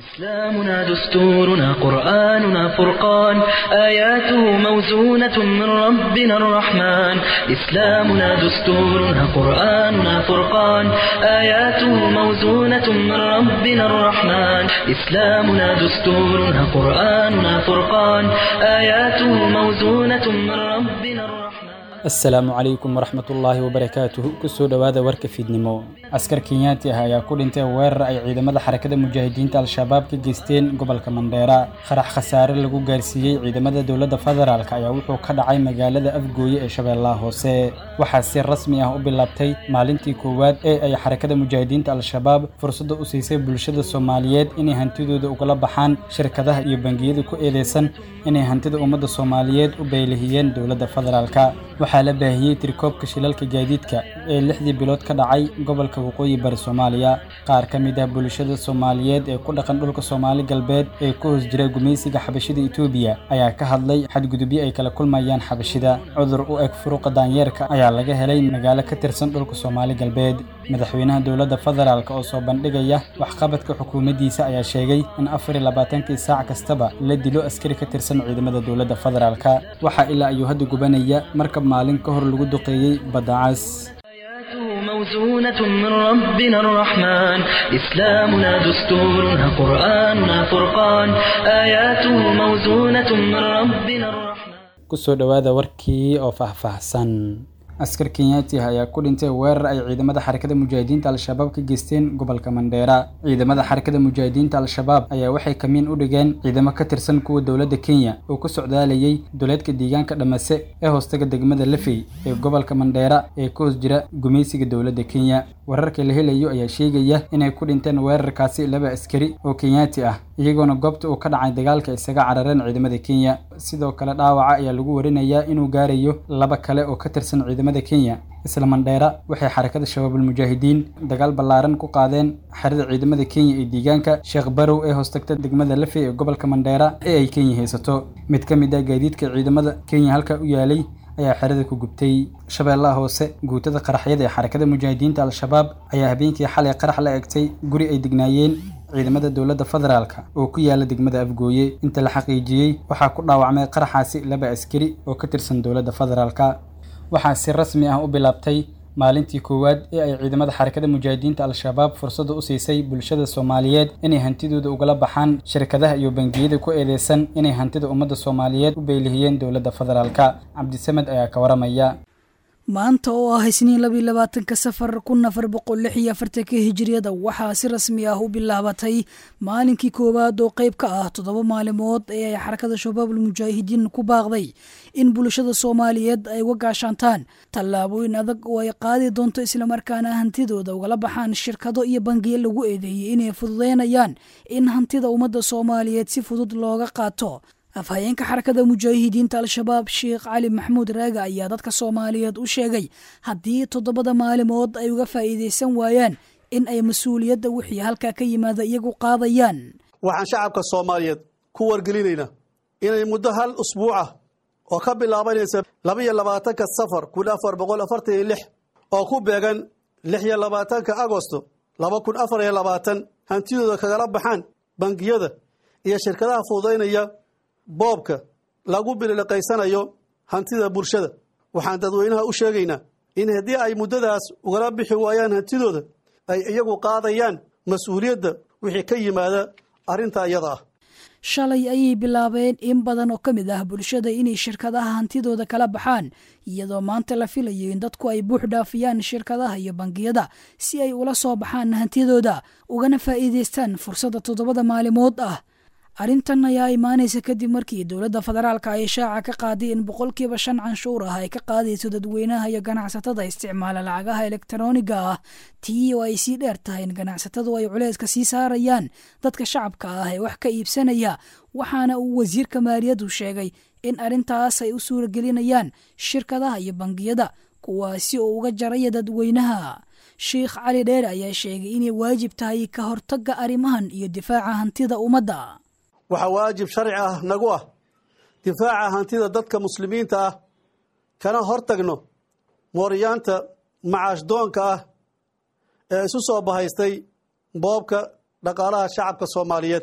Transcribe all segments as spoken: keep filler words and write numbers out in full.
إسلامنا دستورنا قرآننا فرقان آياته موزونة من ربنا الرحمن إسلامنا دستورنا قرآننا فرقان آياته موزونة من ربنا الرحمن إسلامنا دستورنا قرآننا فرقان آياته موزونة من ربنا الرحمن السلام عليكم ورحمة الله وبركاته كسو دوادا ورك فيدنمو عسكر كينياتي هيا كل انت وير اي عيدمada حركة مجاهدين تال شباب كجيستين قبل كمانديرا خرح خسارة لغو غارسيي عيدمada dowladda federaalka ayaa wuxuu ka dhacay magaalada Afgooye ee Shabeellaha Hoose waxa si rasmi ah u bilaabtay maalintii koowaad ee ay xarakada mujaahidiinta al-shabaab fursad u siisay bulshada Soomaaliyeed inay hantidooda uga baxaan shirkadaha iyo bangiyada ku eedeysan inay hantida ummadda Soomaaliyeed u beelihiyeen dowladda federaalka waxaa la baahiyay tirkoobka shilalka gaadiidka ee lixdii bilood ka dhacay gobolka waqooyi bari Soomaaliya qaar ka mid ah bulshada Soomaaliyeed ee ku dhaqan dhulka Soomaali galbeed ee ku hoos jira gumeysiga xabashida Itoobiya ayaa ka hadlay xadgudubyo ay kala kulmayaan xabashida cudur u eg furuqa daanyeerka ayaa laga helay magaalo ka tirsan dhulka Soomaali galbeed madaxweynaha dowladda federaalka oo soo bandhigaya wax qabadka xukuumaddiisa ayaa sheegay in afar iyo labaatan saac kastaba la dilo askari ka tirsan ciidamada dowladda federaalka waxa ilaa ayuu hadda gubanaya markab maalin ka hor lagu duqeeyay badacas موزونة من ربنا الرحمن إسلامنا دستورنا قرآننا فرقان آياته موزونة من ربنا الرحمن كسو دوادا وركي أو فهفهسن askar Kenyaati ayaa ku dhintay weerar ay ciidamada xarakada mujaahidiinta al-shabaab ka geysteen gobolka Mandheera ciidamada xarakada mujaahidiinta al-shabaab ayaa waxay kamiin u dhigeen ciidamo ka tirsan kuwa dowladda Kenya oo ku socdaalayay dowladka deegaanka Dhamase ee hoostaga degmada Lafey ee gobolka Mandheera ee ku hoos jira gumeysiga dowladda Kenya wararka la helayo ayaa sheegaya inay ku dhinteen weerarkaasi laba askari oo Kenyaati ah iyagoona goobta uu ka dhacay dagaalka isaga carareen ciidamada Kenya sidoo kale dhaawaca ayaa lagu warinayaa inuu gaarayo laba kale oo ka tirsan ciidamada Kenya isla Mandheera waxay xarakada shabaabul mujaahidiin dagaal ballaaran ku qaadeen xarada ciidamada Kenya ee deegaanka Sheekh Barow ee hoostagta degmada Lafey ee gobolka Mandheera ee ay Kenya haysato mid ka mid ah gaadiidka ciidamada Kenya halka u yaalay ayaa xarada ku gubtay Shabeellaha Hoose guutada qaraxyada ee xarakada mujaahidiinta al-shabaab ayaa habeenkii xalay qarax la egtay guri ay dignaayeen ciidamada dowladda federaalka oo ku yaala degmada Afgooye inta la xaqiijiyay waxa ku dhaawacmay qaraxaasi laba askari oo ka tirsan dowladda federaalka waxa si rasmi ah u bilaabtay maalintii koowaad ee ay ciidamada xarakada mujaahidiinta al-shabaab fursad u siisay bulshada Soomaaliyeed inay hantidooda uga baxaan shirkadaha iyo bangiyada ku eedeysan inay hantida ummadda Soomaaliyeed u beelihiyeen dowladda federaalka Cabdisamed ayaa ka waramaya maanta oo ah isniin laba iyo labaatanka safar kun afar boqol lix iyo afartan hijriyada waxaa si rasmi ah u bilaabatay maalinkii koowaad oo qayb ka ah toddoba maalmood ee ay xarakada shabaabul mujaahidiin ku baaqday in bulshada Soomaaliyeed ay uga gaashaantaan tallaabooyin adag oo ay qaadi doonto isla markaana hantidooda uga baxaan shirkado iyo bangiyo lagu eedeeyay inay fududeynayaan in hantida ummadda Soomaaliyeed si fudud looga qaato afhayeenka xarakada mujaahidiinta al-shabaab Sheekh Cali Maxamuud Raaga ayaa dadka Soomaaliyeed u sheegay haddii toddobada maalmood ay uga faa'iideysan waayaan in ay mas'uuliyadda wixii halka ka yimaada iyagu qaadayaan waxaan shacabka Soomaaliyeed ku wargelinaynaa inay muddo hal usbuuc ah oo ka bilaabanaysa laba iyo labaatanka safar kun afar boqol afartan iyo lix oo ku beegan lix iyo labaatanka Agoosto laba kun afar iyo labaatan hantidooda kagala baxaan bangiyada iyo shirkadaha fududeynaya boobka lagu bilaqaysanayo hantida bulshada waxaan dadweynaha u sheegaynaa in haddii ay muddadaas uga bixi waayaan hantidooda ay iyagu qaadayaan mas'uuliyadda wixii ka yimaada arinta iyada ah shalay ayay bilaabeen in badan oo ka mid ah bulshada inay shirkadaha hantidooda kala baxaan iyadoo maanta la filayo in dadku ay buux dhaafiyaan shirkadaha iyo bangiyada si ay ula soo baxaan hantidooda ugana faa'iideystaan fursadda toddobada maalmood ah arrintan ayaa imaanaysa kadib markii dowladda federaalka ay shaaca ka qaaday in boqolkiiba shan canshuur ah ay ka qaadayso dadweynaha iyo ganacsatada isticmaala lacagaha elektarooniga ah tii oo ay sii dheer tahay in ganacsatadu ay culayska sii saarayaan dadka shacabka ah ee wax ka iibsanaya waxaana uu wasiirka maaliyaddu sheegay in arrintaas ay u suuragelinayaan shirkadaha iyo bangiyada kuwaasi oo uga jaraya dadweynaha Sheekh Cali Dheer ayaa sheegay inay waajib tahay ka hortagga arrimahan iyo difaaca hantida ummadda waxa waajib sharci ah nagu ah difaaca hantida dadka muslimiinta ah kana hortagno mooriyaanta macaash doonka ah ee isu soo bahaystay boobka dhaqaalaha shacabka Soomaaliyeed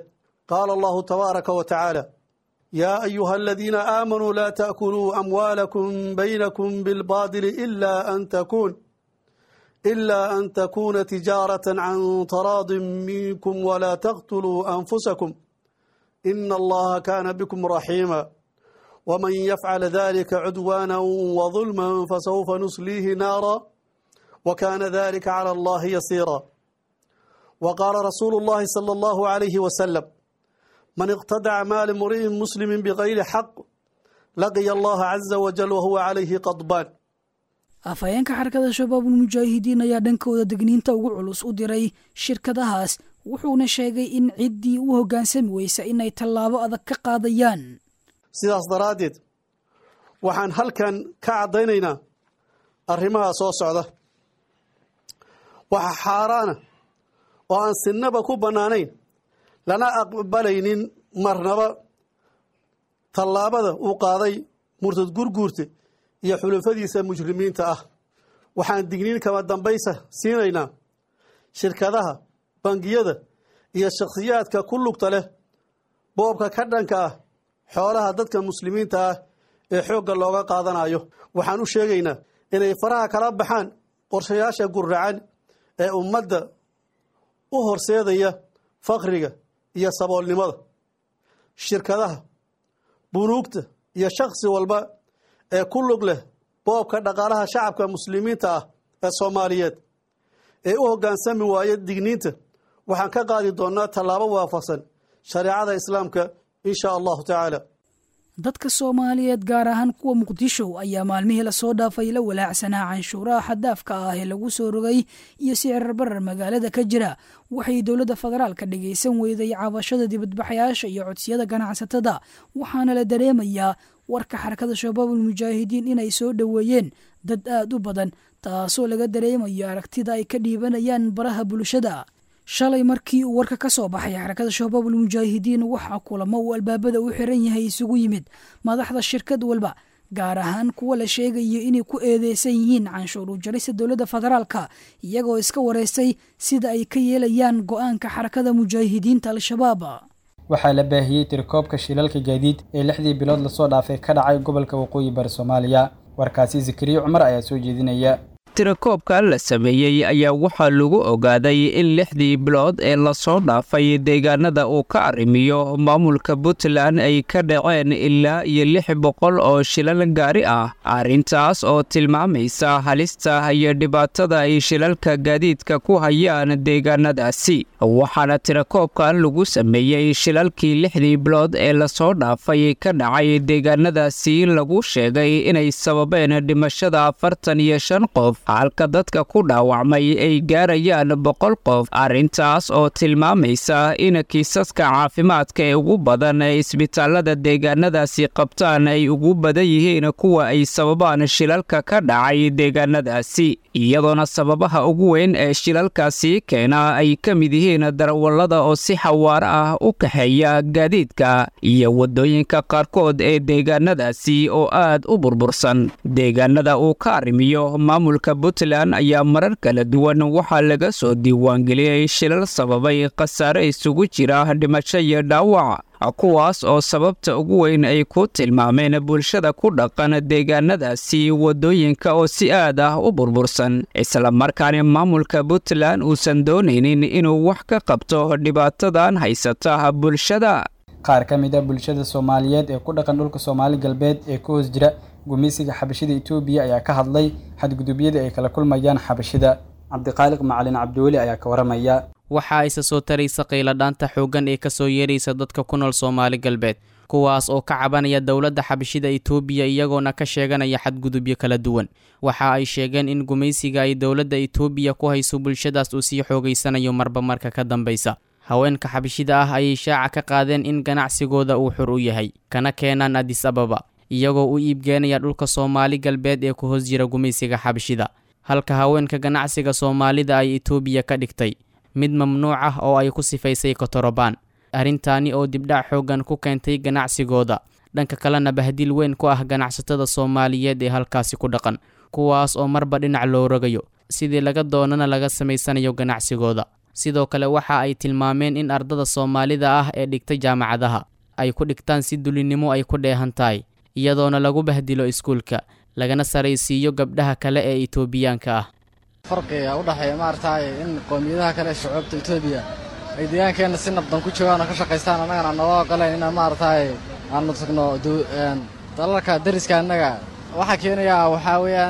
قال الله تبارك وتعالى يا أيها الذين آمنوا لا تأكلوا أموالكم بينكم بالباطل إلا أن تكون إلا أن تكون تجارة عن تراض منكم ولا تقتلوا أنفسكم إن الله كان بكم رحيما ومن يفعل ذلك عدوانا وظلما فسوف نصليه نارا وكان ذلك على الله يسيرا وقال رسول الله صلى الله عليه وسلم من اقتدع مال امرئ مسلم بغير حق لقي الله عز وجل وهو عليه غضبان afhayeenka xarakada shabaabul mujaahidiin ayaa dhankooda degniinta ugu culus u diray shirkadahaas wuxuuna sheegay in ciddii u hoggaansami weysa inay tallaabo adag ka qaadayaan sidaas daraaddeed waxaan halkan ka caddaynaynaa arrimaha soo socda waxa xaaraana oo aan sinnaba ku bannaanayn lana aqbalaynin marnaba tallaabada uu qaaday murtad gurguurte iyo xulufadiisa mujrimiinta ah waxaan digniin kama dambaysa siinaynaa shirkadaha bangiyada iyo shakhsiyaadka ku lugta leh boobka ka dhanka ah xoolaha dadka muslimiinta ah ee xoogga looga qaadanayo waxaan u sheegaynaa inay faraha kala baxaan qorshayaasha gurracan ee ummadda u horseedaya faqriga iyo saboolnimada shirkadaha bunuugta iyo shakhsi walba ee ku lug leh boobka dhaqaalaha shacabka muslimiinta ah ee Soomaaliyeed ee u hoggaansami waaya digniinta waxaan ka qaadi doonaa tallaabo waafaqsan shariicada islaamka insha Allah ta'ala dadka Soomaaliyeed gaar ahaan kuwa Muqdisho ayaa maalmihii la soo dhaafay la walaacsanaa canshuuraha xadaafka ah ee lagu soo rogay iyo sicir barar magaalada ka jira waxay dowladda federaalka dhageysan weyday cabashada dibadbaxayaasha iyo codsiyada ganacsatada waxaana la dareemayaa warka xarakada shabaabul mujaahidiin inay soo dhaweeyeen dad aad u badan taasoo laga dareemayo aragtida ay ka dhiibanayaan baraha bulshada shalay markii uu warka ka soo baxay xarakada shabaabul mujaahidiin waxa kulamo uu albaabada u xiran yahay isugu yimid madaxda shirkad walba gaar ahaan kuwa la sheegayo inay ku eedeysan yihiin canshuur u jarista dowladda federaalka iyagoo iska wareystay sida ay ka yeelayaan go'aanka xarakada mujaahidiinta al-shabaab waxaa la baahiyey tirkoobka shilalka gaadiid ee lixdii bilood lasoo dhaafay ka dhacay gobolka waqooyi bari Soomaaliya warkaasi Zakariya Cumar ayaa soo jeedinaya tirakoobka la sameeyey ayaa waxaa lagu ogaaday in lixdii bilood ee lasoo dhaafay deegaanada uu ka arrimiyo maamulka Puntland ay ka dhaceen ilaa iyo lix boqol oo shilal gaari ah arrintaas oo tilmaamaysa halista iyo dhibaatada ay shilalka gaadiidka ku hayaan deegaanadaasi waxaana tirakoobkan lagu sameeyey shilalkii lixdii bilood ee lasoo dhaafay ka dhacay deegaanadaasi lagu sheegay inay sababeen dhimashada afartan iyo shan qof halka dadka ku dhaawacmay ay gaarayaan boqol qof arrintaas oo tilmaamaysa in kiisaska caafimaadka ee ugu badan ee isbitaalada deegaanadaasi qabtaan ay ugu badan yihiin kuwa ay sababaan shilalka ka dhacay deegaanadaasi iyadoona sababaha ugu weyn ee shilalkaasi keena ay ka mid yihiin darawallada oo si xawaare ah u kaxeeya gaadiidka iyo wadooyinka qaarkood ee deegaanadaasi oo aad u burbursan deegaanada uu ka arrimiyo maamulka Puntland ayaa marar kala duwan waxaa laga soo diiwaangeliyay shilal sababay khasaare isugu jira dhimasho iyo dhaawac kuwaas oo sababta ugu weyn ay ku tilmaameen bulshada ku dhaqan deegaanadaasi wadooyinka oo si aad ah u burbursan isla markaana maamulka Puntland uusan doonaynin inuu wax ka qabto dhibaatadan haysata bulshada qaar ka mid ah bulshada Soomaaliyeed ee ku dhaqan dhulka Soomaali galbeed ee ku hoos jira gumeysiga xabashida Itoobiya ayaa ka hadlay xadgudubyada ay kala kulmayaan xabashida Cabdiqaaliq Macalin Cabdiwali ayaa ka waramaya waxa ay soo taraysa qiila dhaanta xoogan ee ka soo yeeraysa dadka ku nool Soomaali galbeed kuwaas oo ka cabanaya dawladda xabashida Itoobiya iyagoona ka sheeganaya xadgudubyo kala duwan waxa ay sheegeen in gumeysiga ay dawladda Itoobiya ku hayso bulshadaas uu sii xoogaysanayo marba marka ka dambaysa haweenka xabashida ah ay shaaca ka qaadeen in ganacsigooda uu xur u yahay kana keenan Addis Ababa iyagoo u iibgeynaya dhulka Soomaali galbeed ee ku hoos jira gumeysiga xabashida halka haweenka ganacsiga Soomaalida ay Itoobiya ka dhigtay mid mamnuuc ah oo ay ku sifaysay kotorobaan arrintaani oo dibdhac xoogan ku keentay ganacsigooda dhanka kalena bahdil weyn ku ah ganacsatada Soomaaliyeed ee halkaasi ku dhaqan kuwaas oo marba dhinac loo rogayo sidii laga doonana laga samaysanayo ganacsigooda sidoo kale waxa ay tilmaameen in ardada soomaalida ah ee dhigtay jaamacadaha ay ku dhigtaan si dulinimo ay ku dheehan tahay iyadoona lagu bahdilo iskuulka lagana saraysiiyo gabdhaha kale ee Itoobiyaanka ah farqiga u dhaxeeya maartay in qoomiyadaha kale shucuubta Itoobiya ay deegaankeena si nabdan ku joogaan oo ka shaqeystaan anagana noo galeen in maartay aan tagno dalalka dariska anaga waxa keenaya waxa weeyaan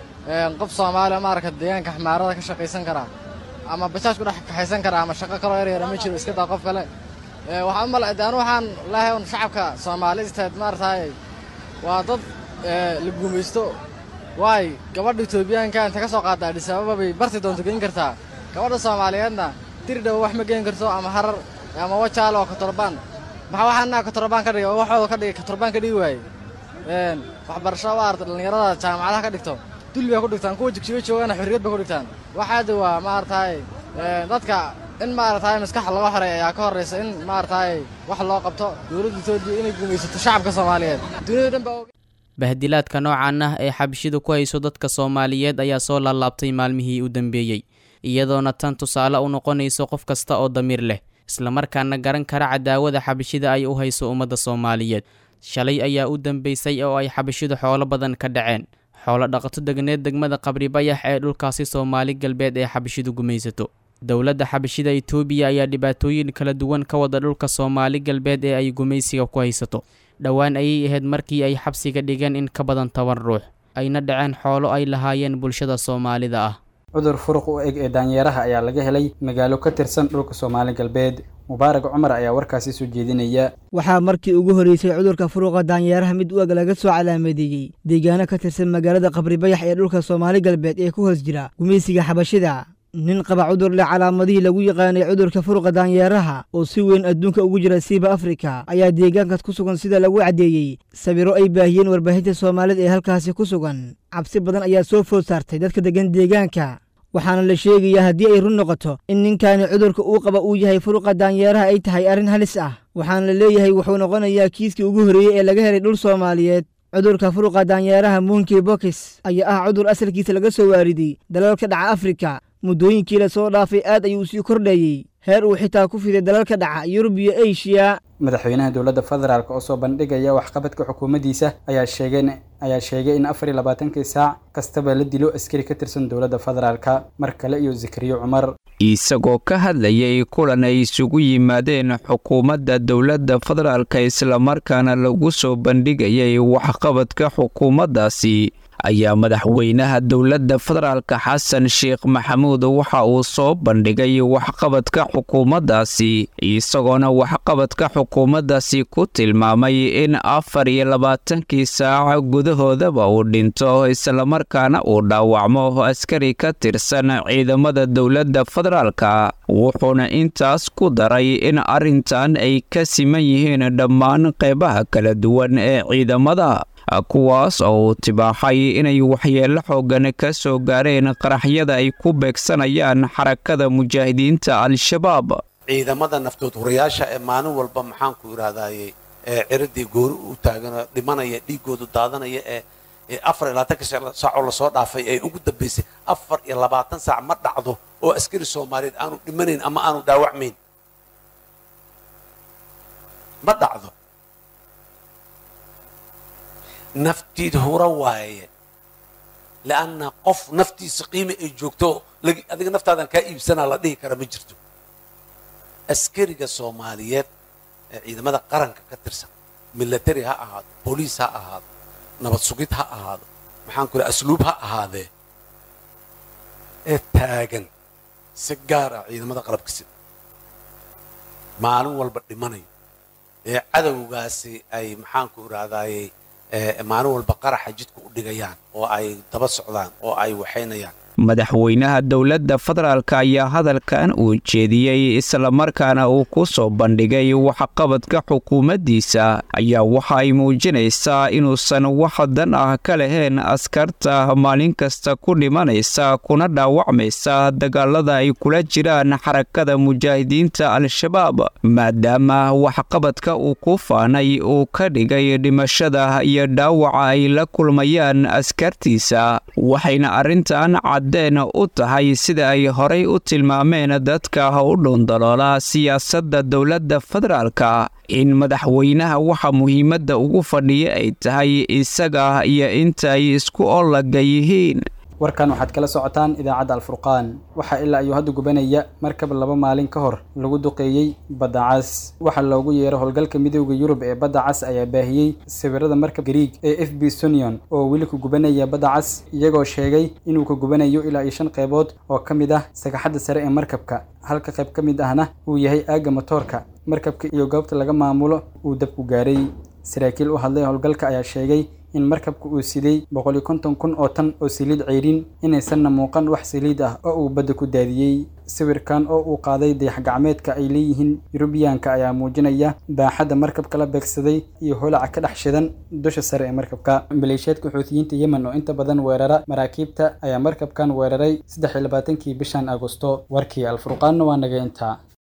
qof Soomaali maarka deegaanka xamaarada ka shaqeysan kara ama basaas ku dhex kaxaysan kara ama shaqo kale yar yar ma jiro iska daa qof kale ee waxa mal adaan waxaan laahay shacabka Soomaaliyeed maartay waa dad la gumaysto waay gabadha Itoobiyaanka inta ka soo qaada Addis Ababa bay barti doonto geen kartaa gabadha Soomaaliyeedna tirdhow wax ma geen karto ama harar ama wajaalo ka torbaan maxaa waxaana ka torbaan ka dhigay waxooda ka dhigay ka torbaan ka dhigi waay een wax barasho waarta dhalinyarada jaamacadaha ka dhigto dulbiga ku dhigtaan kuwa jigjiga joogana xorriyad ba ku dhigtaan waxaad waa maartay dadka in maartay maskax laga xoreeyo ayaa ka horeysa in maartay wax loo qabto dawladda Itoobiya inay gumaysato shacabka Soomaaliyeed dunida dhanba bahdilaadka noocan ah ee xabshidu ku hayso dadka Soomaaliyeed ayaa soo laalaabtay maalmihii u dambeeyay iyadoona tan tusaale u noqonayso qof kasta oo damiir leh isla markaana garan kara cadaawada xabshida ay u hayso ummadda Soomaaliyeed shalay ayaa u dambeysay oo ay xabshidu xoolo badan ka dhaceen xoolo dhaqato degneed degmada Qabri Bayax ee dhulkaasi Soomaali galbeed ee xabshidu gumaysato dawladda xabshida Itoobiya ayaa dhibaatooyin kala duwan ka wada dhulka Soomaali galbeed ee ay gumaysiga ku haysato dhawaan ayay ahayd markii ay xabsiga dhigeen in ka badan toban ruux ayna dhaceen xoolo ay lahaayeen bulshada Soomaalida ah cudur furuq u eg ee daanyeeraha ayaa laga helay magaalo ka tirsan dhulka Soomaali galbeed Mubarak Umar ayaa warkaasi soo jeedinaya waxaa markii ugu horeysay cudurka furuqa daanyeeraha mid u eg laga soo calaameeyay deegaano ka tirsan magaalada Qabri Bayax ee dhulka Soomaali galbeed ee ku hoos jira gumaysiga xabashida nin qaba cudur leh calaamadihii lagu yaqaanay cudurka furuqa daanyeeraha oo si weyn adduunka ugu jira siiba Afrika ayaa deegaanka ku sugan sida lagu cadeeyay sawiro ay baahiyeen warbaahinta Soomaaliyeed ee halkaasi ku sugan cabsi badan ayaa soo food saartay dadka degan deegaanka waxaana la sheegayaa haddii ay run noqoto in ninkaani cudurka uu qaba uu yahay furuqa daanyeeraha ay tahay arrin halis ah waxaana la leeyahay wuxuu noqonayaa kiiskii ugu horeeyay ee laga helay dhul Soomaaliyeed cudurka furuqa daanyeeraha monkeypox ayaa ah cudur asalkiisa laga soo waariday dalalka dhaca Afrika muddooyinkii la soo dhaafay aad ayuu sii kordhayay heer uu xitaa ku fiday dalalka dhaca Yurub iyo Asia madaxweynaha dawladda federaalka oo soo bandhigaya waxqabadka xukuumaddiisa ayaa sheegay ayaa sheegay in afar iyo labaatan saac kastaba la dilo askari ka tirsan dawladda federaalka mar kale iyo Zakariya Umar isagoo ka hadlayay kulan ay isugu yimaadeen xukuumadda dawladda federaalka isla markaana lagu soo bandhigayay waxqabadka xukuumaddaasi ayaa madaxweynaha dawladda federaalka Xasan Sheekh Maxamuud waxa uu soo bandhigay waxqabadka xukuumaddaasi isagoona waxqabadka xukuumaddaasi ku tilmaamay in afar iyo labaatan saac gudahoodaba uu dhinto isla markaana uu dhaawacmo askari ka tirsan ciidamada dawladda federaalka wuxuuna intaas ku daray in arrintan ay ka siman yihiin dhammaan qaybaha kala duwan ee ciidamada kuwaas oo tibaaxay inay waxyeello xoogan ka soo gaareen qaraxyada ay ku beegsanayaan xarakada mujaahidiinta al-shabaab ciidamada naftood hurayaasha ee maalin walba maxaan ku iraadayay ee ciridii goor u taagan dhimanaya dhiigoodu daadanaya ee afar iyo labaatan saac oo la soo dhaafay ay ugu dambeysay afar iyo labaatan saac ma dhacdo oo askari Soomaaliyeed aanu dhimanayn ama aanu dhaawacmayn ma dhacdo نفتي هورا وايه لأن قف نفتي سقيمة الجوكتو هذيك نفط هذا كائب سنة لا ديه كرا مجرتو أسكري الصوماليات إذا ماذا قرن كترسا ميليتري ها هذا بوليس ها هذا نبض سقيت ها هذا محن كل أسلوب ها هذا التاجن سجارة إذا ماذا قرب كسر معلوم والبدي مني عدو قاسي أي محن كل هذا maalin walba qaraxa jidku u dhigayaan oo ay daba socdaan oo ay waxaynayaan madaxweynaha dawladda federaalka ayaa hadalkan uu jeediyay isla markaana uu ku soo bandhigay waxqabadka xukuumaddiisa ayaa waxa ay muujinaysaa inuusan wax dan ah ka lahayn askarta maalin kasta ku dhimanaysa kuna dhaawacmaysa dagaalada ay kula jiraan xarakada mujaahidiinta al-shabaab maadaama waxqabadka uu ku faanay uu ka dhigay dhimashada iyo dhaawaca ay la kulmayaan askartiisa waxayna arrintan cad caddeen u tahay sida ay horay u tilmaameen dadka u dhundaloola siyaasadda dowladda federaalka in madaxweynaha waxa muhiimadda ugu fadhiya ay tahay isaga iyo intaay isku ollaga yihiin. warkan waxaad kala socotaan idaacadda alfurqaan. waxaa ilaa ayuu hadda gubanaya markab laba maalin ka hor lagu duqeeyey badda cas. waxaa loogu yeero howlgalka midowda yurub ee badda cas ayaa baahiyey sawirada markab Greek ee F B Sunion oo weli ku gubanaya badda cas, iyagoo sheegay inuu ka gubanayo ilaa iyo shan qaybood oo ka mid ah sagxadda sare ee markabka, halka qayb ka mid ahna uu yahay aagga matoorka markabka iyo goobta laga maamulo uu dabku gaaray. saraakiil u hadlay howlgalka ayaa sheegay in markabku uu siday boqol iyo konton kun oo tan oo saliid ceyrin inaysanna muuqan wax saliid ah oo uu badda ku daadiyey. sawirkan oo uu qaaday dayax gacmeedka ay leeyihiin Yurubiyaanka ayaa muujinaya baaxadda markabka la beegsaday iyo holaca ka dhex shidan dusha sare ee markabka. maleeshiyaadka Xuutiyiinta Yemen oo inta badan weerara maraakiibta ayaa markabkan weeraray saddex iyo labaatankii bishan Agoosto. warkii Alfurqaanna waa naga intaa.